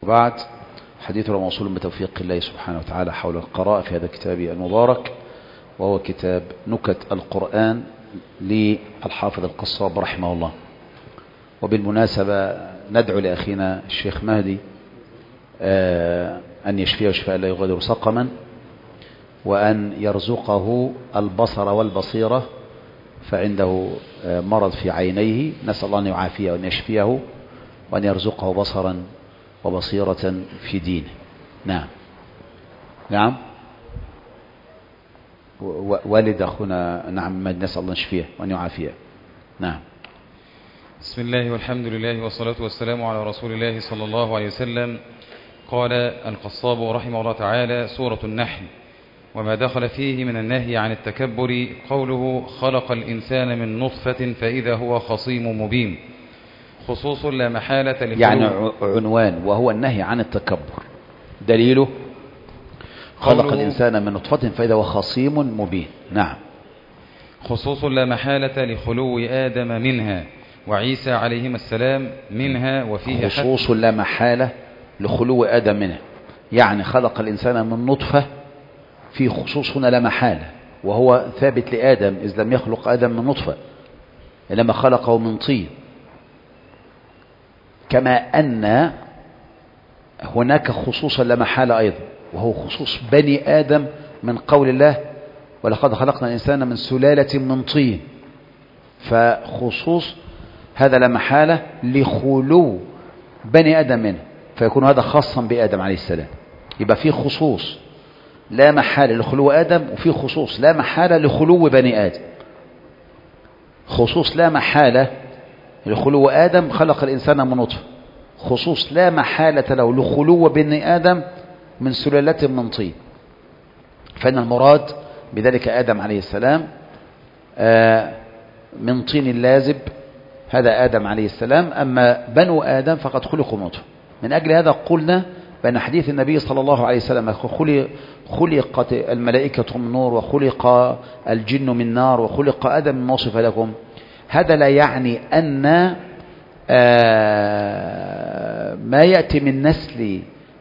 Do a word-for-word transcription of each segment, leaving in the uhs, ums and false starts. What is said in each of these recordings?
وبعد، حديثنا موصول بتوفيق الله سبحانه وتعالى حول القراءة في هذا الكتاب المبارك، وهو كتاب نكت القرآن للحافظ القصاب رحمه الله. وبالمناسبة ندعو لأخينا الشيخ مهدي أن يشفيه شفاء لا يغادر سقما، وأن يرزقه البصر والبصيرة، فعنده مرض في عينيه، نسأل الله أن يعافيه وأن يشفيه وأن يرزقه بصرا وبصيرة في دينه. نعم نعم والد أخونا نعم نسأل الله أن يشفيه وأن يعافيه. نعم. بسم الله والحمد لله والصلاة والسلام على رسول الله صلى الله عليه وسلم. قال القصاب رحمه الله تعالى: سورة النحل. وما دخل فيه من النهي عن التكبر قوله: خلق الإنسان من نطفة فإذا هو خصيم مبين، خصوص لا محالة للخلق. يعني عنوان وهو النهي عن التكبر، دليله خلق الإنسان من نطفة فإذا هو خصيم مبين. نعم. خصوص لا محالة لخلو آدم منها وعيسى عليهما السلام منها، وفيه خصوص لا محالة لخلو آدم منها، يعني خلق الإنسان من نطفة، في خصوص هنا لا محالة، وهو ثابت لآدم إذ لم يخلق آدم من نطفة، إنما خلقه من طين. كما أن هناك خصوصا لا محالة أيضا، وهو خصوص بني آدم من قول الله: ولقد خلقنا الإنسان من سلالة من طين. فخصوص هذا لا محالة لخلو بني آدم منه، فيكون هذا خاصا بآدم عليه السلام. يبقى فيه خصوص لا محالة لخلو آدم، وفيه خصوص لا محالة لخلو بني آدم. خصوص لا محالة لخلو آدم خلق الإنسان من نطفة، خصوص لا محالة له لخلو بني آدم من سلالة من طين. فإن المراد بذلك آدم عليه السلام من طين لازب، هذا آدم عليه السلام. أما بنو آدم فقد خلقوا من نطفة. من أجل هذا قلنا بأن حديث النبي صلى الله عليه وسلم: خلقت الملائكة من نور وخلق الجن من نار وخلق آدم من وصف لكم، هذا لا يعني أن ما يأتي من نسل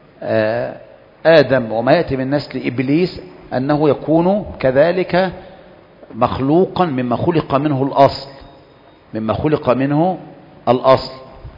آدم وما يأتي من نسل إبليس أنه يكون كذلك مخلوقا مما خلق منه الأصل، مما خلق منه الأصل.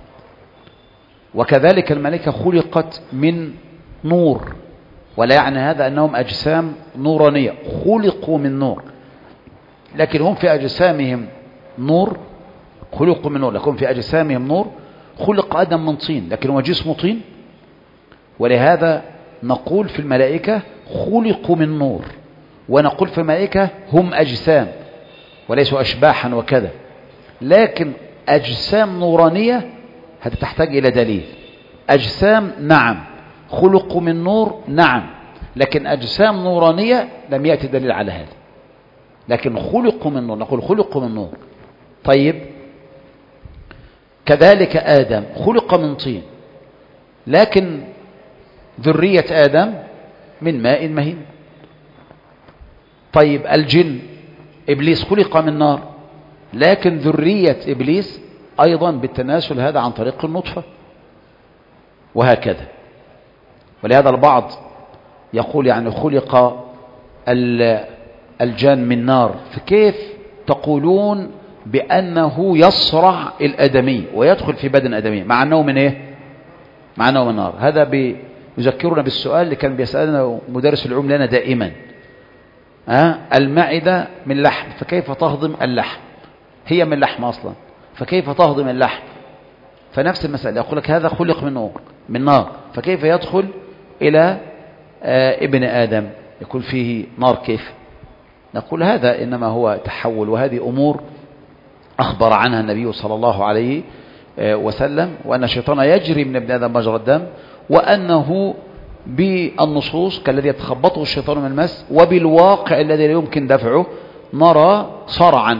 وكذلك الملائكة خلقت من نور، ولا يعني هذا أنهم أجسام نورانية، خلقوا من نور، لكن هم في أجسامهم نور، خلقوا من نور لكن في أجسامهم نور. خلق آدم من طين لكن هو جسمه طين، ولهذا نقول في الملائكة خلقوا من نور، ونقول في الملائكة هم أجسام وليسوا أشباحا وكذا. لكن أجسام نورانية هذا تحتاج إلى دليل. أجسام نعم خلقوا من نور نعم، لكن أجسام نورانية لم يأتي دليل على هذا. لكن خلقوا من نور، نقول خلقوا من نور. طيب، كذلك آدم خلق من طين، لكن ذرية آدم من ماء مهين. طيب، الجن إبليس خلق من نار، لكن ذرية إبليس أيضا بالتناسل هذا عن طريق النطفة، وهكذا. ولهذا البعض يقول يعني خلق الجان من نار، فكيف تقولون بأنه يصرع الأدمي ويدخل في بدن أدمي مع أنه من إيه؟ مع أنه من نار. هذا يذكرنا بالسؤال اللي كان بيسألنا مدرس العلوم لنا دائما: أه؟ المعدة من لحم، فكيف تهضم اللحم؟ هي من لحم أصلا، فكيف تهضم اللحم؟ فنفس المسألة، يقول لك هذا خلق من نور من نار، فكيف يدخل إلى آه ابن آدم يكون فيه نار؟ كيف؟ نقول هذا إنما هو تحول، وهذه أمور أخبر عنها النبي صلى الله عليه وسلم، وأن الشيطان يجري من ابن آدم مجرى الدم، وأنه بالنصوص كالذي يتخبطه الشيطان من المس، وبالواقع الذي لا يمكن دفعه نرى صرعا.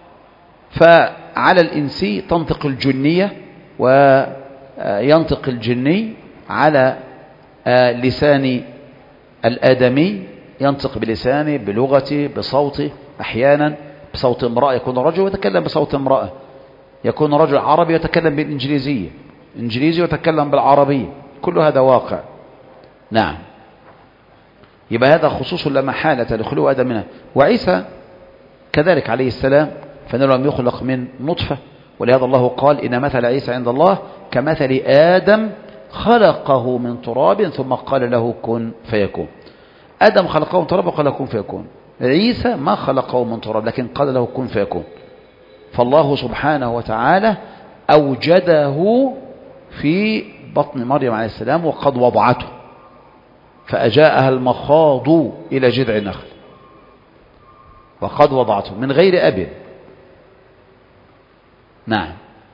فعلى الإنسي تنطق الجنية وينطق الجني، على لسان الآدمي ينطق بلسانه بلغته بصوته، أحيانا بصوت امرأة يكون رجل ويتكلم بصوت امرأة، يكون رجل عربي يتكلم بالإنجليزية، إنجليزي ويتكلم بالعربية، كل هذا واقع. نعم. يبقى هذا خصوص لا محالة لخلو آدم منها. وعيسى كذلك عليه السلام، فإنه لم يخلق من نطفة، ولهذا الله قال إن مثل عيسى عند الله كمثل آدم خلقه من تراب ثم قال له كن فيكون. آدم خلقه من تراب وقال له كن فيكون. عيسى ما خلقه من تراب لكن قال له كن فيكون. فالله سبحانه وتعالى أوجده في بطن مريم عليه السلام وقد وضعته، فأجاءها المخاض إلى جذع النخل وقد وضعته من غير أب. نعم.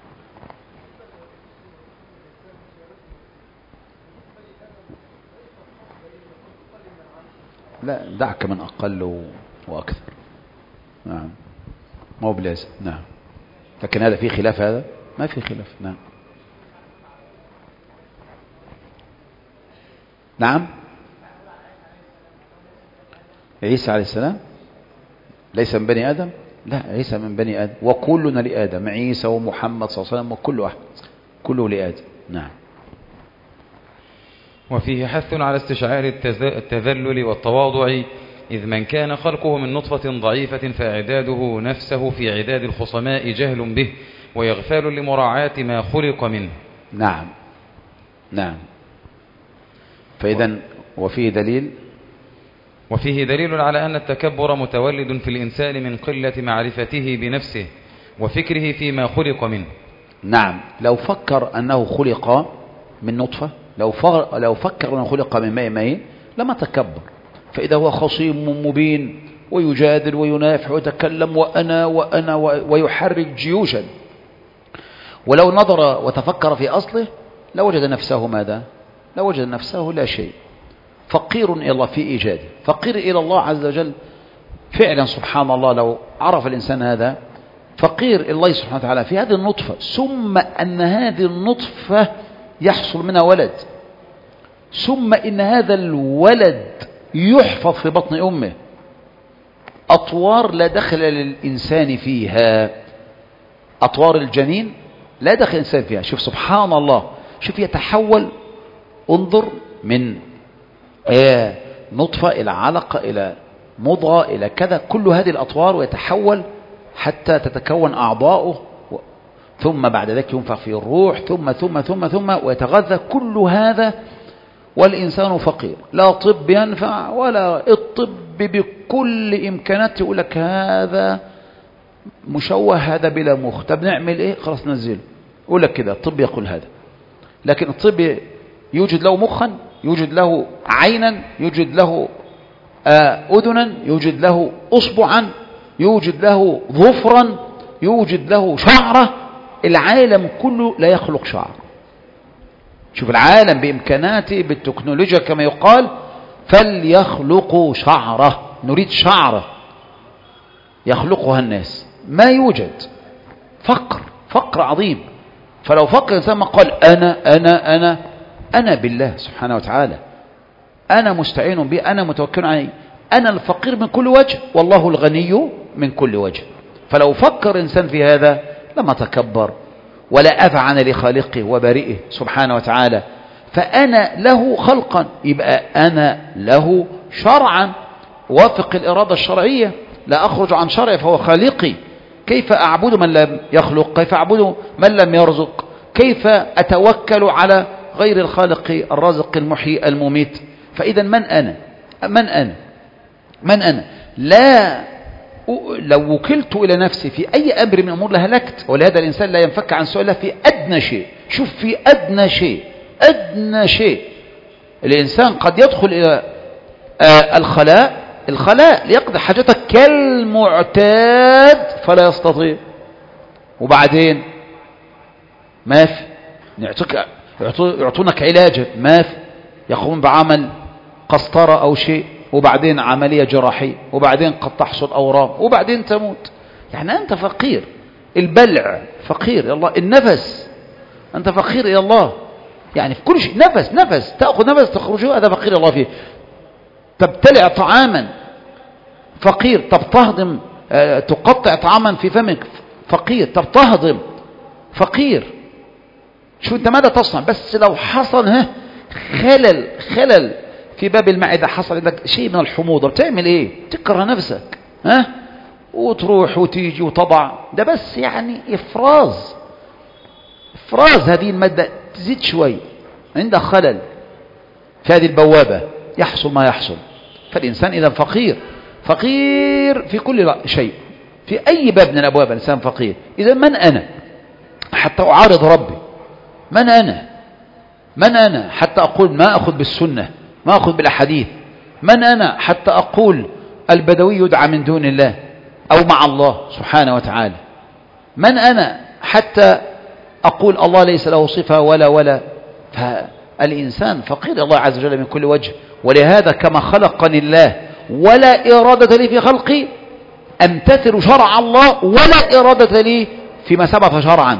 لا دعك من أقل وأكثر. نعم ما هو بلازم. نعم لكن هذا فيه خلاف، هذا ما فيه خلاف. نعم. نعم. عيسى عليه السلام ليس من بني آدم؟ لا، عيسى من بني آدم وكلنا لآدم، عيسى ومحمد صلى الله عليه وسلم وكل واحد كله لآدم. نعم. وفيه حث على استشعار التذلل والتواضع، إذ من كان خلقه من نطفة ضعيفة فإعداده نفسه في عداد الخصماء جهل به ويغفال لمراعاة ما خلق منه. نعم. نعم. فإذا وفيه دليل وفيه دليل على أن التكبر متولد في الإنسان من قلة معرفته بنفسه وفكره فيما خلق منه. نعم. لو فكر أنه خلق من نطفة، لو فكر, لو فكر أنه خلق من ماء مهين لما تكبر، فإذا هو خصيم مبين ويجادل وينافع ويتكلم وأنا وأنا ويحرك جيوشا. ولو نظر وتفكر في أصله لوجد نفسه ماذا؟ لوجد نفسه لا شيء، فقير إلى الله في إيجاده، فقير إلى الله عز وجل فعلا. سبحان الله، لو عرف الإنسان هذا فقير إلى الله سبحانه وتعالى في هذه النطفة، ثم أن هذه النطفة يحصل منها ولد، ثم إن هذا الولد يحفظ في بطن أمه أطوار لا دخل للإنسان فيها، أطوار الجنين لا دخل الإنسان فيها. شوف سبحان الله، شوف يتحول، انظر من آه نطفة إلى علقة إلى مضغة إلى كذا، كل هذه الأطوار ويتحول حتى تتكون أعضاؤه، ثم بعد ذلك ينفخ فيه الروح، ثم ثم ثم ثم ويتغذى كل هذا، والإنسان فقير، لا طب ينفع ولا الطب بكل إمكاناته يقول لك هذا مشوه، هذا بلا مخ، طب نعمل إيه؟ خلاص نزله، يقول لك كده الطب يقول هذا. لكن الطب يوجد له مخا، يوجد له عينا، يوجد له أذنا، يوجد له أصبعا، يوجد له ظفرا، يوجد له شعرة. العالم كله لا يخلق شعر. شوف العالم بإمكاناته بالتكنولوجيا كما يقال فليخلقوا شعرة، نريد شعرة يخلقها الناس، ما يوجد. فقر فقر عظيم. فلو فقر الإنسان ما قال أنا أنا أنا أنا بالله سبحانه وتعالى، أنا مستعين به، أنا متوكل عليه، أنا الفقير من كل وجه والله الغني من كل وجه. فلو فكر إنسان في هذا لما تكبر ولا أذعن لخالقه وبارئه سبحانه وتعالى. فأنا له خلقا، يبقى أنا له شرعا، وافق الإرادة الشرعية، لا أخرج عن شرعي فهو خالقي. كيف أعبد من لم يخلق؟ كيف أعبد من لم يرزق؟ كيف أتوكل على غير الخالق الرازق المحيي المميت؟ فإذا من أنا؟ من أنا؟ من أنا؟ لا، لو وكلت إلى نفسي في أي أمر من أمور لهلكت. ولهذا الإنسان لا ينفك عن سؤاله في أدنى شيء. شوف، في أدنى شيء، أدنى شيء الإنسان قد يدخل إلى آه الخلاء الخلاء ليقضي حاجتك كالمعتاد فلا يستطيع، وبعدين ما في يعطونك علاجا، ما في يقوم بعمل قسطرة أو شيء، وبعدين عملية جراحية، وبعدين قد تحصل أورام، وبعدين تموت. يعني أنت فقير. البلع فقير إلى الله، النفس أنت فقير إلى الله، يعني في كل شيء. نفس نفس تأخذ نفس تخرجه، هذا فقير الله فيه. تبتلع طعاما فقير، طب تهضم آه، تقطع طعاما في فمك فقير، طب تهضم فقير. شو أنت ماذا تصنع؟ بس لو حصل ها خلل خلل في باب المعدة، حصل عندك شيء من الحموضة، بتعمل ايه؟ تكره نفسك، ها، وتروح وتيجي وتضع، ده بس يعني افراز افراز هذه المادة تزيد شوي، عندك خلل في هذه البوابة، يحصل ما يحصل. فالإنسان إذا فقير فقير في كل شيء، في أي باب من الأبواب الإنسان فقير. إذا من أنا حتى أعارض ربي؟ من أنا من أنا حتى أقول ما أخذ بالسنة، ما أخذ بالأحاديث؟ من أنا حتى أقول البدوي يدعى من دون الله أو مع الله سبحانه وتعالى؟ من أنا حتى أقول الله ليس له صفة ولا ولا؟ فالإنسان فقير الله عز وجل من كل وجه. ولهذا كما خلقني الله ولا إرادة لي في خلقي، أمتثل شرع الله ولا إرادة لي فيما سبق شرعا.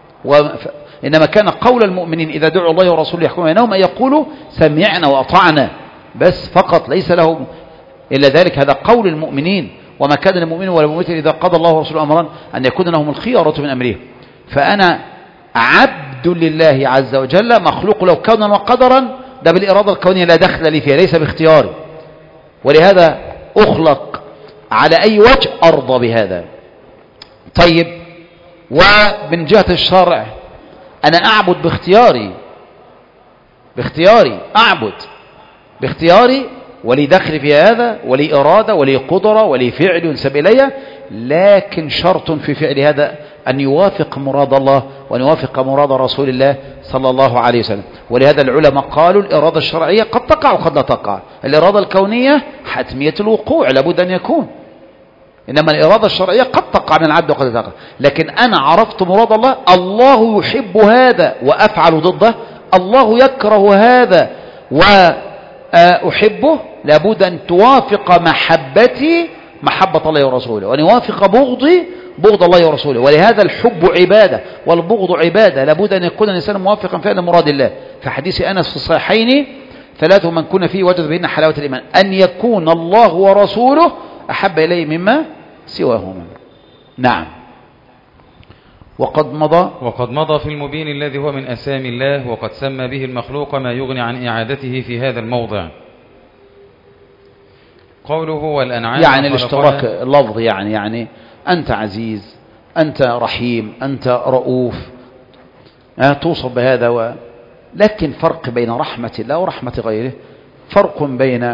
إنما كان قول المؤمنين إذا دعوا الله ورسوله يحكم بينهم أن يقولوا سمعنا وأطعنا بس فقط، ليس له إلا ذلك. هذا قول المؤمنين. وما كان للمؤمن ولا المؤمنة إذا قضى الله ورسوله أمرا أن يكون لهم الخيارة من أمرهم. فأنا عبد لله عز وجل، مخلوق له كونا وقدرا، ده بالإرادة الكونية لا دخل لي فيها، ليس باختياري. ولهذا أخلق على أي وجه أرضى بهذا. طيب، ومن جهة الشرع أنا أعبد باختياري، باختياري أعبد باختياري، ولي دخل في هذا، ولي إرادة، ولي قدرة، ولي فعل ينسب إلي، لكن شرط في فعل هذا أن يوافق مراد الله وأن يوافق مراد رسول الله صلى الله عليه وسلم. ولهذا العلماء قالوا الإرادة الشرعية قد تقع وقد لا تقع. الإرادة الكونية حتمية الوقوع، لابد أن يكون. إنما الإرادة الشرعية قد تقع من العبد وقد لا تقع. لكن أنا عرفت مراد الله، الله يحب هذا وأفعل ضده، الله يكره هذا وأحبه، لابد أن توافق محبتي محبة الله ورسوله، وأن يوافق بغضي بغض الله ورسوله. ولهذا الحب عبادة والبغض عبادة، لابد أن يكون الإنسان موافقا فعلا مراد الله. في حديث أنس في الصحيحين: ثلاث من كن فيه وجد بهن حلاوة الإيمان، أن يكون الله ورسوله أحب إليه مما سواهما. نعم. وقد مضى وقد مضى في المبين الذي هو من أسامي الله، وقد سمى به المخلوق ما يغني عن إعادته في هذا الموضع. قوله والأنعام يعني الاشتراك اللفظي، يعني يعني أنت عزيز، أنت رحيم، أنت رؤوف، توصف بهذا و... لكن فرق بين رحمة الله ورحمة غيره، فرق بين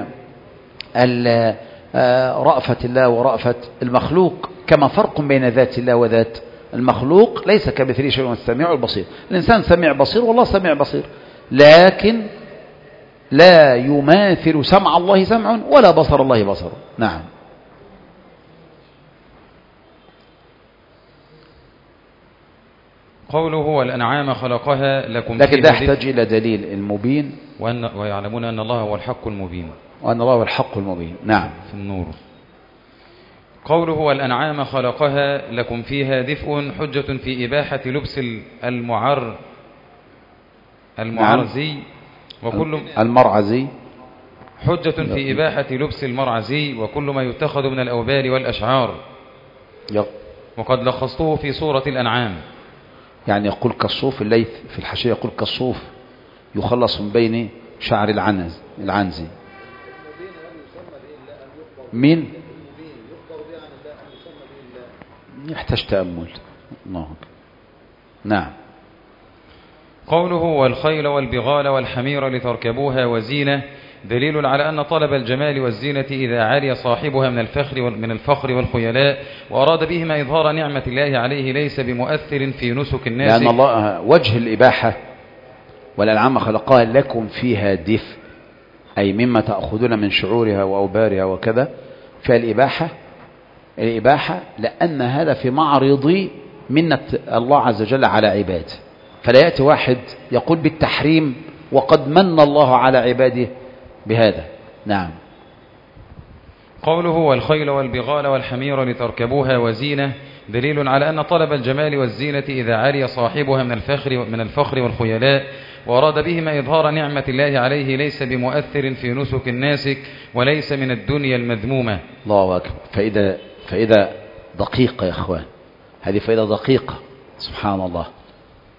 رأفة الله ورأفة المخلوق، كما فرق بين ذات الله وذات المخلوق. ليس كمثله شيء، السميع البصير. الإنسان سميع بصير والله سميع بصير، لكن لا يماثل سمع الله سمع ولا بصر الله بصر. نعم. قوله والأنعام خلقها لكم، لكن ده يحتاج إلى دليل المبين، وأن ويعلمون أن الله هو الحق المبين، وأن الله هو الحق المبين. نعم. في النور. قوله والأنعام خلقها لكم فيها دفء، حجة في إباحة لبس المعر المعرزي وكل المرعزي، حجة في إباحة لبس المرعزي وكل ما يتخذ من الأوبار والأشعار. يب. وقد لخصته في سورة الأنعام. يعني يقول كالصوف، الليث في الحاشية يقول كالصوف يخلص من بين شعر العنز العنزي. مين يحتاج تأمل. الله. نعم. قوله والخيل والبغال والحمير لتركبوها وزينة، دليل على أن طلب الجمال والزينة إذا عالي صاحبها من الفخر من الفخر والخيلاء، وأراد بهما إظهار نعمة الله عليه، ليس بمؤثر في نسك الناس. لأن الله وجه الإباحة والأنعام خلقها لكم فيها دفء، أي مما تأخذون من شعورها وأوبارها وكذا، فالإباحة الإباحة لأن هذا في معرض منة الله عز وجل على عباده، فلا يأتي واحد يقول بالتحريم وقد من الله على عباده بهذا. نعم. قوله والخيل والبغال والحمير لتركبوها وزينة، دليل على أن طلب الجمال والزينة إذا عالي صاحبها من الفخر من الفخر والخيلاء، وأراد بهما إظهار نعمة الله عليه، ليس بمؤثر في نسك الناسك، وليس من الدنيا المذمومة. الله أكبر. فإذا فإذا دقيقة يا أخوان، هذه فإذا دقيقة. سبحان الله.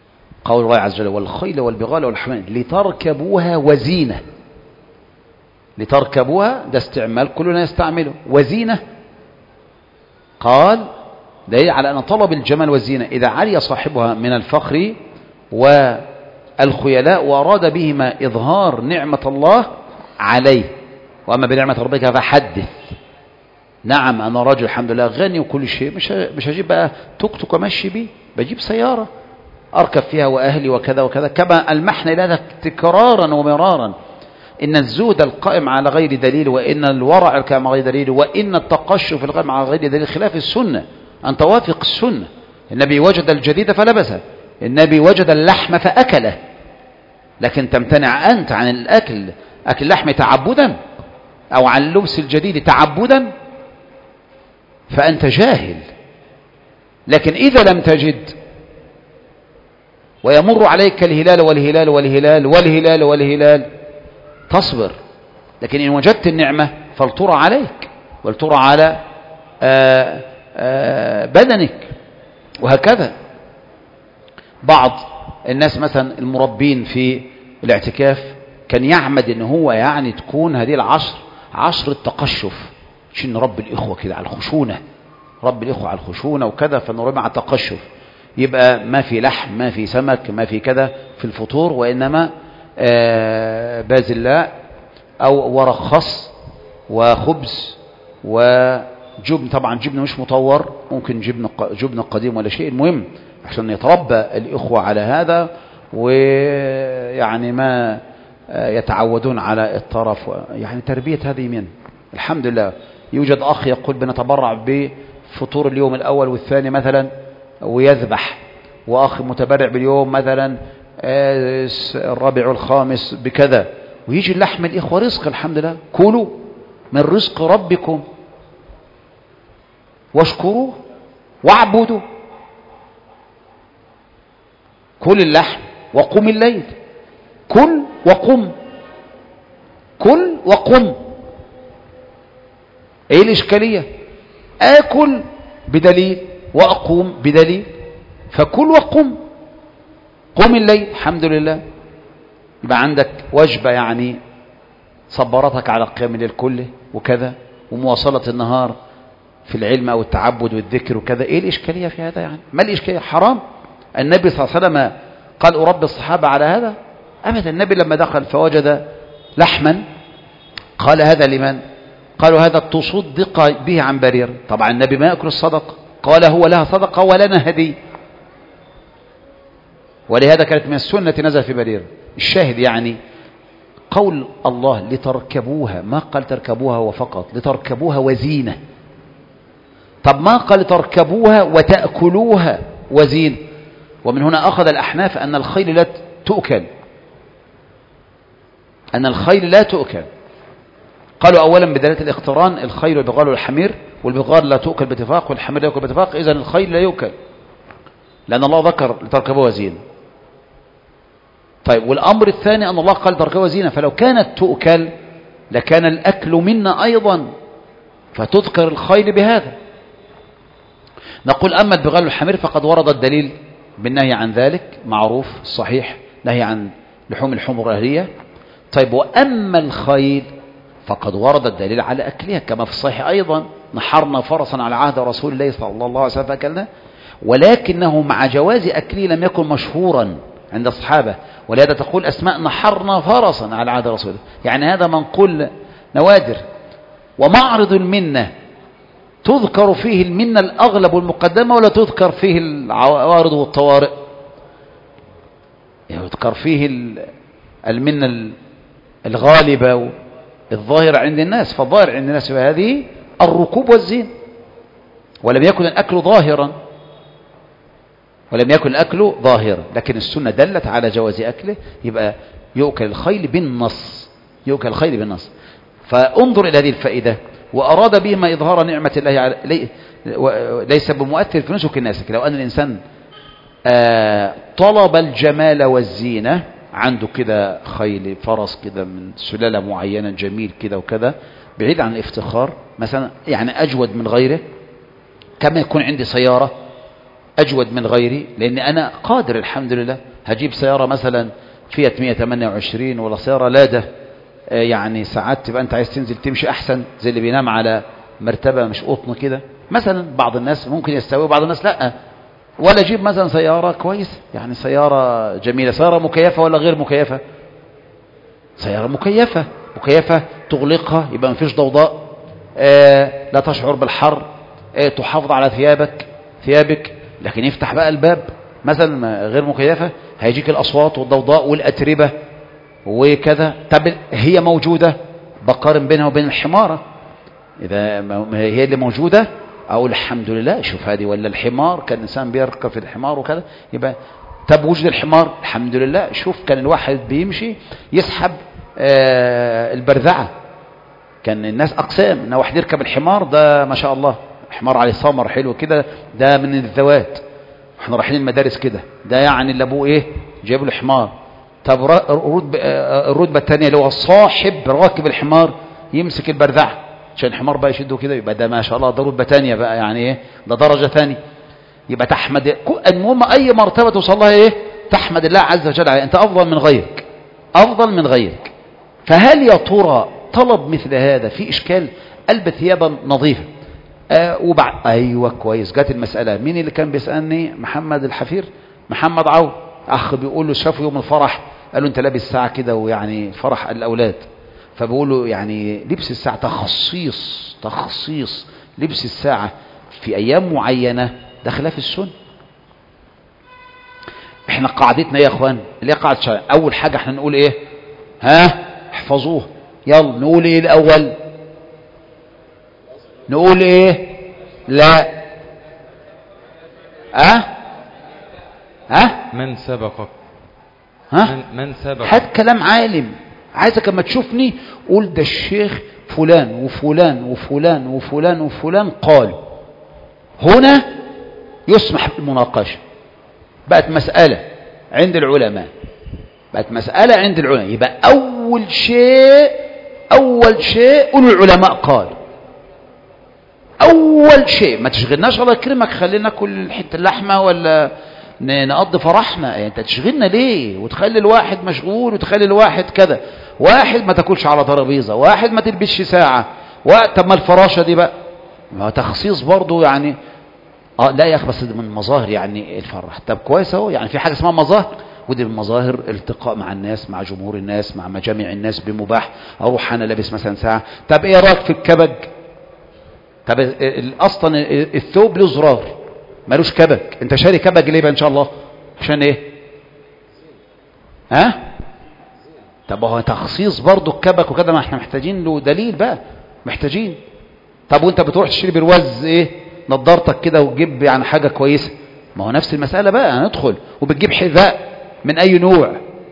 قول الله عز وجل والخيل والبغال والحمير لتركبوها وزينة. لتركبوها ده استعمال كلنا يستعمله، وزينة قال دليل على أن طلب الجمال والزينة إذا علي صاحبها من الفخر والخيلاء وأراد بهما إظهار نعمة الله عليه، وأما بنعمة ربك فحدث. نعم أنا راجل الحمد لله غني وكل شيء، مش مش هجيب بقى توك توك أمشي بيه، بجيب سيارة أركب فيها وأهلي وكذا وكذا، كما المحن إلى ذلك تكرارا ومرارا. إن الزهد القائم على غير دليل، وإن الورع القائم على غير دليل، وإن التقشف القائم على غير دليل خلاف السنة، أن توافق السنة. النبي وجد الجديد فلبسه، النبي وجد اللحم فأكله، لكن تمتنع أنت عن الأكل، أكل اللحم تعبدا أو عن لبس الجديد تعبدا، فأنت جاهل. لكن إذا لم تجد ويمر عليك الهلال والهلال والهلال والهلال والهلال تصبر، لكن إن وجدت النعمة فلترى عليك ولترى على آآ آآ بدنك. وهكذا بعض الناس مثلا المربين في الاعتكاف كان يعمد ان هو يعني تكون هذه العشر عشر التقشف، عشان نربي الإخوة كده على الخشونة، رب الإخوة على الخشونة وكذا، فنربي على التقشف، يبقى ما في لحم ما في سمك ما في كذا في الفطور، وإنما بازلاء أو ورق خص وخبز وجبن، طبعا جبن مش مطور، ممكن جبن جبن قديم ولا شيء، المهم عشان يتربى الإخوة على هذا، ويعني ما يتعودون على الطرف، يعني تربية هذه من الحمد لله. يوجد أخ يقول بنتبرع بفطور اليوم الأول والثاني مثلا ويذبح، وأخ متبرع باليوم مثلا الرابع والخامس بكذا، ويجي اللحم الإخوة رزق الحمد لله، كلوا من رزق ربكم واشكروه واعبدوا. كل اللحم وقم الليل، كل وقم، كل وقم. ايه الاشكالية؟ اكل بدليل واقوم بدليل، فكل وقم، قم الليل الحمد لله، يبقى عندك وجبة يعني صبرتك على قيام الليل كله وكذا، ومواصلة النهار في العلم او التعبد والذكر وكذا. ايه الاشكالية في هذا؟ يعني ما الاشكالية؟ حرام؟ النبي صلى الله عليه وسلم قال أربي الصحابة على هذا؟ أبدا. النبي لما دخل فوجد لحما قال هذا لمن؟ قالوا هذا تصدق به عن برير. طبعا النبي ما يأكل الصدقة، قال هو لها صدقة ولنا هدي، ولهذا كانت من السنة نزل في برير. الشاهد يعني قول الله لتركبوها، ما قال تركبوها وفقط، لتركبوها وزينة. طب ما قال تركبوها وتأكلوها وزينة؟ ومن هنا أخذ الأحناف أن الخيل لا تؤكل، أن الخيل لا تؤكل. قالوا أولا بدلالة الاقتران، الخيل والبغال والحمير، والبغال لا تؤكل باتفاق والحمير لا يؤكل باتفاق، إذن الخيل لا يؤكل لأن الله ذكر لتركبوها زينة. طيب والأمر الثاني أن الله قال تركبوها زينة، فلو كانت تؤكل لكان الأكل منا أيضا، فتذكر الخيل بهذا. نقول أما البغال والحمير فقد ورد الدليل بالنهي عن ذلك، معروف صحيح، نهي عن لحوم الحمر الأهلية. طيب وأما الخيل فقد ورد الدليل على أكلها، كما في الصحيح أيضا نحرنا فرسا على عهد رسول الله صلى الله عليه وسلم فأكلنا، ولكنه مع جواز أكله لم يكن مشهورا عند الصحابة، ولهذا تقول أسماء نحرنا فرسا على عهد رسول الله، يعني هذا منقول نوادر. ومعرض المنة تذكر فيه المنة الأغلب والمقدمة، ولا تذكر فيه العوارض والطوارئ؟ يعني يذكر فيه المنة الغالبة الظاهرة عند الناس، فالظاهر عند الناس هذه الركوب والزين، ولم يكن الأكل ظاهرا، ولم يكن الأكل ظاهرا، لكن السنة دلت على جواز أكله، يبقى يؤكل الخيل بالنص، يؤكل الخيل بالنص. فانظر إلى هذه الفائدة، وأراد بهما إظهار نعمة الله عليه، ليس بمؤثر في نسك الناس. لو أن الإنسان طلب الجمال والزينة، عنده كده خيل فرس كده من سلالة معينة جميل كده وكذا، بعيد عن الافتخار مثلا، يعني أجود من غيره، كما يكون عندي سيارة أجود من غيري، لأن أنا قادر الحمد لله، هجيب سيارة مثلا فيات مية وتمانية وعشرين ولا سيارة لادا يعني ساعات تبقى انت عايز تنزل تمشي احسن، زي اللي بينام على مرتبة مش قطن كده مثلا، بعض الناس ممكن يستوي وبعض الناس لا. ولا اجيب مثلا سيارة كويس يعني سيارة جميلة، سيارة مكيفة ولا غير مكيفة؟ سيارة مكيفة، مكيفة تغلقها يبقى مفيش ضوضاء، آه لا تشعر بالحر، آه تحافظ على ثيابك ثيابك لكن يفتح بقى الباب مثلا غير مكيفة، هيجيك الأصوات والضوضاء والأتربة وكذا. طب هي موجودة، بقارن بينها وبين الحمارة، إذا هي اللي موجودة أقول الحمد لله شوف هذه، ولا الحمار كان الإنسان بيركب في الحمار وكذا يبقى طب وجد الحمار الحمد لله. شوف كان الواحد بيمشي يسحب آه البرذعة، كان الناس أقسام إن واحد يركب الحمار ده ما شاء الله، حمار عليه سمر حلو كده ده من الذوات، احنا رايحين المدارس كده ده يعني اللي ابوه ايه جايب له حمار. طب الرتبه الثانيه اللي هو صاحب راكب الحمار يمسك البرذعه عشان الحمار بقى يشده كده، يبقى ده ما شاء الله ده رتبه ثانيه بقى يعني ايه ده درجه ثانيه. يبقى تحمد المهم اي مرتبه توصل لها ايه تحمد الله عز وجل عليها، انت افضل من غيرك افضل من غيرك. فهل يا ترى طلب مثل هذا في اشكال؟ البس ثيابا نظيفه آه وبعد ايوه كويس. جت المساله مين اللي كان بيسالني؟ محمد الحفير، محمد عون اخ بيقول له شافه يوم الفرح قال له انت لابس ساعه كده ويعني فرح الاولاد، فبقول له يعني لبس الساعه تخصيص تخصيص لبس الساعه في ايام معينه ده خلاف السنه. احنا قاعدتنا يا اخوان اللي هي قاعده شرع، اول حاجه احنا نقول ايه؟ ها احفظوه يلا نقول ايه الاول؟ نقول ايه؟ لا ها أه؟ ها أه؟ من سبقك ها من, من سبقك. هات كلام عالم، عايزك اما تشوفني قول ده الشيخ فلان وفلان وفلان وفلان وفلان قال. هنا يسمح بالمناقشه، بقت مساله عند العلماء، بقت مساله عند العلماء. يبقى اول شيء اول شيء قولوا العلماء قال، اول شيء. ما تشغلناش الله يكرمك خلينا ناكل حته اللحمه ولا نقضي فرحنا، يعني انت تشغلنا ليه وتخلي الواحد مشغول وتخلي الواحد كذا؟ واحد ما تاكلش على ترابيزه، واحد ما تلبسش ساعه، طب ما الفراشه دي بقى ما تخصيص برضو يعني. اه لا يا اخي بس من مظاهر يعني الفرح. طب كويس اهو، يعني في حاجه اسمها مظاهر، ودي من مظاهر التقاء مع الناس مع جمهور الناس مع مجامع الناس بمباح. اروح انا لابس مثلا ساعه، طب ايه رايك في الكبج؟ طب اصلا الثوب له زرار مالوش كبج، انت شاري كبج ليه بقى ان شاء الله؟ عشان ايه؟ ها طب هو تخصيص برضو الكبج وكده، ما احنا محتاجين له دليل بقى محتاجين. طب وانت بتروح تشتري برواز ايه نضارتك كده وتجيب يعني حاجه كويسه، ما هو نفس المساله بقى هندخل. وبتجيب حذاء من اي نوع،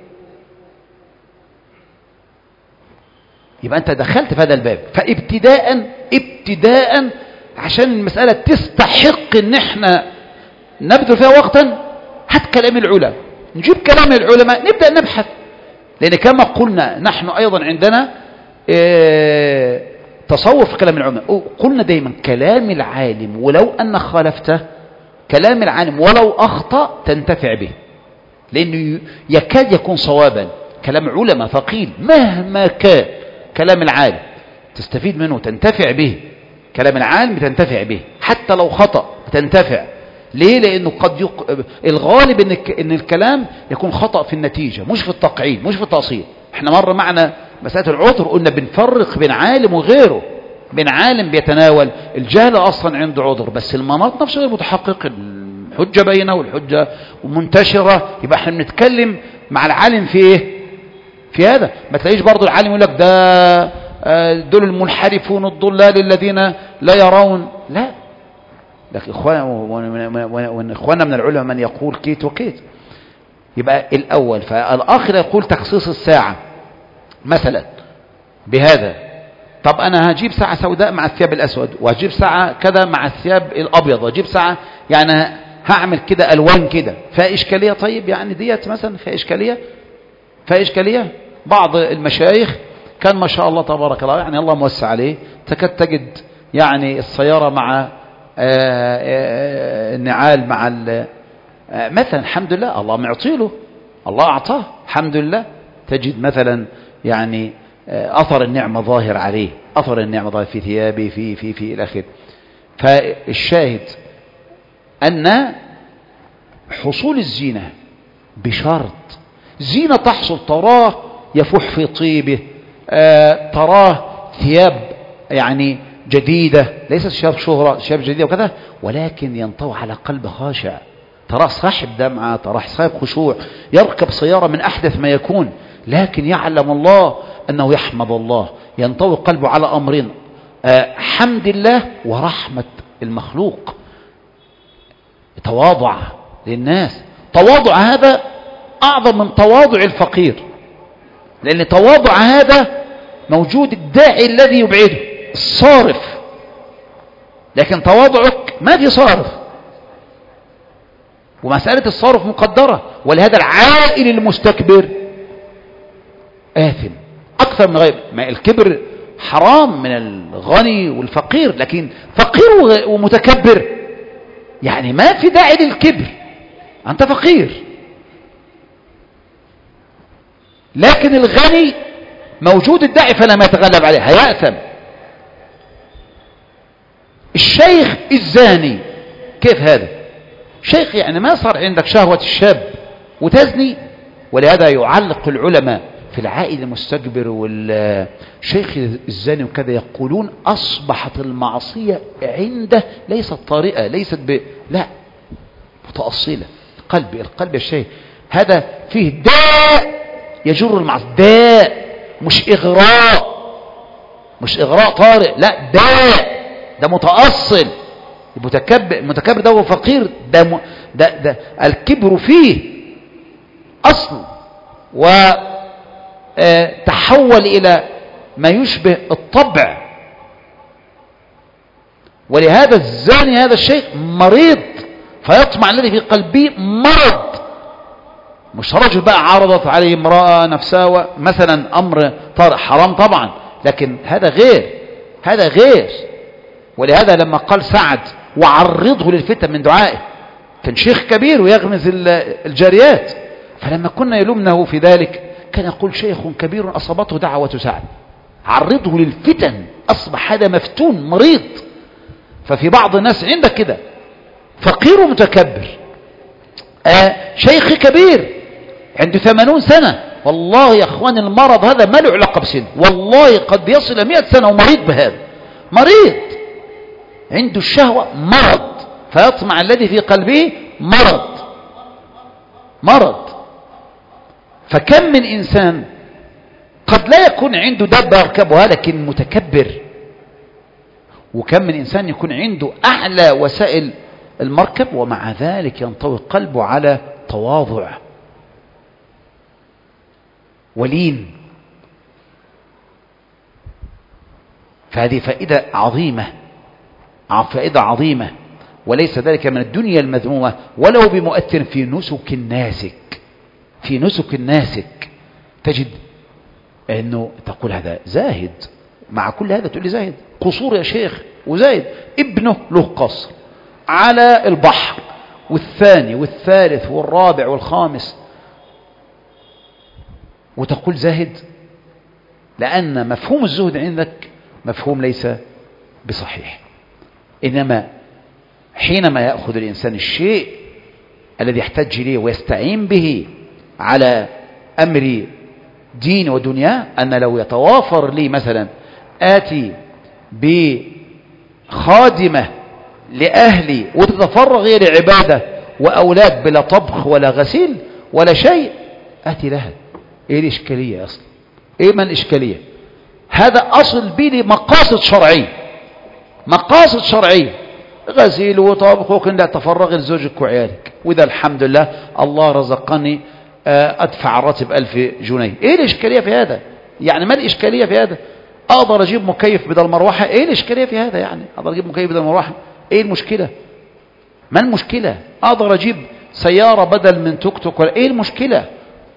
يبقى انت دخلت في هذا الباب. فابتداء ابتداء عشان المسألة تستحق ان احنا نبذل فيها وقتا، هات كلام العلماء، نجيب كلام العلماء نبدأ نبحث. لان كما قلنا نحن ايضا عندنا اه تصور في كلام العلماء. قلنا دايما كلام العالم ولو ان خالفته، كلام العالم ولو اخطأ تنتفع به، لانه يكاد يكون صوابا. كلام علماء ثقيل مهما كان كلام العالم تستفيد منه تنتفع به، كلام العالم تنتفع به حتى لو خطأ تنتفع. ليه؟ لأنه قد يق... الغالب إن, ك... إن الكلام يكون خطأ في النتيجة مش في التقعيد مش في التأصيل. احنا مرة معنا مسألة العذر قلنا بنفرق بين عالم وغيره، بين عالم بيتناول الجهل أصلا عنده عذر بس المناط نفسه غير متحقق، الحجة بينه والحجة منتشرة. يبقى احنا بنتكلم مع العالم في ايه؟ في هذا. ما تلاقيش برضو العالم يقول لك ده دول المنحرفون الضلال الذين لا يرون، لا. لكن إخوان إخواننا من العلماء من يقول كيت وكيت. يبقى الأول فالآخر يقول تخصيص الساعة مثلا بهذا. طب أنا هجيب ساعة سوداء مع الثياب الأسود، وهجيب ساعة كذا مع الثياب الأبيض، وهجيب ساعة يعني هعمل كده ألوان كده، فيها إشكالية؟ طيب يعني ديت مثلا فيها إشكالية؟ فيها إشكالية؟ بعض المشايخ كان ما شاء الله تبارك الله يعني الله موسع عليه، تكاد تجد يعني السيارة مع النعال مع مثلا الحمد لله الله معطيله الله أعطاه الحمد لله، تجد مثلا يعني أثر النعمة ظاهر عليه، أثر النعمة ظاهر في ثيابه في في في إلى آخره. فالشاهد أن حصول الزينة بشرط، زينة تحصل تراه يفوح في طيبه، آه تراه ثياب يعني جديدة، ليست ثياب شهرة، ثياب جديدة وكذا، ولكن ينطوي على قلب خاشع، تراه صاحب دمعة، تراه صاحب خشوع، يركب سيارة من أحدث ما يكون، لكن يعلم الله أنه يحمد الله، ينطوي قلبه على أمرين، آه حمد الله ورحمة المخلوق، تواضع للناس. تواضع هذا أعظم من تواضع الفقير، لأن تواضع هذا موجود الداعي الذي يبعده الصارف، لكن تواضعك ما في صارف، ومسألة الصارف مقدرة. ولهذا العائل المستكبر آثم أكثر من غيره. ما الكبر حرام من الغني والفقير، لكن فقير ومتكبر يعني ما في داعي للكبر، أنت فقير. لكن الغني موجود الداعي فلما يتغلب عليه هيأثم. الشيخ الزاني كيف هذا؟ شيخ يعني ما صار عندك شهوة الشاب وتزني. ولهذا يعلق العلماء في العائل المستكبر والشيخ الزاني وكذا، يقولون أصبحت المعصية عنده ليست طارئة، ليست ب... لا متأصلة. قلبي القلب الشيء هذا فيه داء يجر المعصية، داء مش إغراء، مش إغراء طارئ، لا داء، ده متأصل. المتكبر المتكبر ده هو فقير، ده, م... ده, ده الكبر فيه أصل، وتحول إلى ما يشبه الطبع. ولهذا الزاني هذا الشيء مريض، فيطمع الذي في قلبه مرض. مش رجل بقى عرضت عليه امرأة نفسها مثلا، أمر طارئ حرام طبعا، لكن هذا غير، هذا غير. ولهذا لما قال سعد وعرضه للفتن من دعائه، كان شيخ كبير ويغمز الجاريات، فلما كنا يلومنه في ذلك كان يقول شيخ كبير أصابته دعوة سعد، عرضه للفتن، أصبح هذا مفتون مريض. ففي بعض الناس عندك كده فقير متكبر، آه شيخ كبير عنده ثمانون سنة، والله يا أخوان المرض هذا ما له علاقة بسنه، والله قد يصل مئة سنة ومريض بهذا، مريض عنده الشهوة مرض، فيطمع الذي في قلبه مرض مرض. فكم من إنسان قد لا يكون عنده دابة يركبها لكن متكبر، وكم من إنسان يكون عنده أعلى وسائل المركب ومع ذلك ينطوي قلبه على تواضع ولين. فهذه فائدة عظيمة، فائدة عظيمة، وليس ذلك من الدنيا المذمومة ولو بمؤثر في نسك الناسك، في نسك الناسك تجد أنه تقول هذا زاهد، مع كل هذا تقول لي زاهد، قصور يا شيخ وزاهد، ابنه له قصر على البحر، والثاني والثالث والرابع والخامس، وتقول زاهد، لأن مفهوم الزهد عندك مفهوم ليس بصحيح. إنما حينما يأخذ الإنسان الشيء الذي يحتاج إليه ويستعين به على أمر دين ودنيا، أن لو يتوافر لي مثلا آتي بخادمة لأهلي وتتفرغ هي لعبادة وأولاد بلا طبخ ولا غسيل ولا شيء، آتي لها. إيه الإشكالية أصلا؟ إيه ما الإشكالية؟ هذا أصل بي مقاصد شرعية، مقاصد شرعية، غسيل وطبخ وكن لا تفرغ لزوجك وعيالك، وإذا الحمد لله الله رزقني أدفع راتب ألف جنيه. إيه الإشكالية في هذا؟ يعني ما الإشكالية في هذا؟ أقدر أجيب مكيف بدل مروحة، إيه الإشكالية في هذا؟ يعني أقدر أجيب مكيف بدل مروحة، إيه المشكلة؟ ما المشكلة؟ أقدر أجيب سيارة بدل من توك توك، ولا إيه المشكلة؟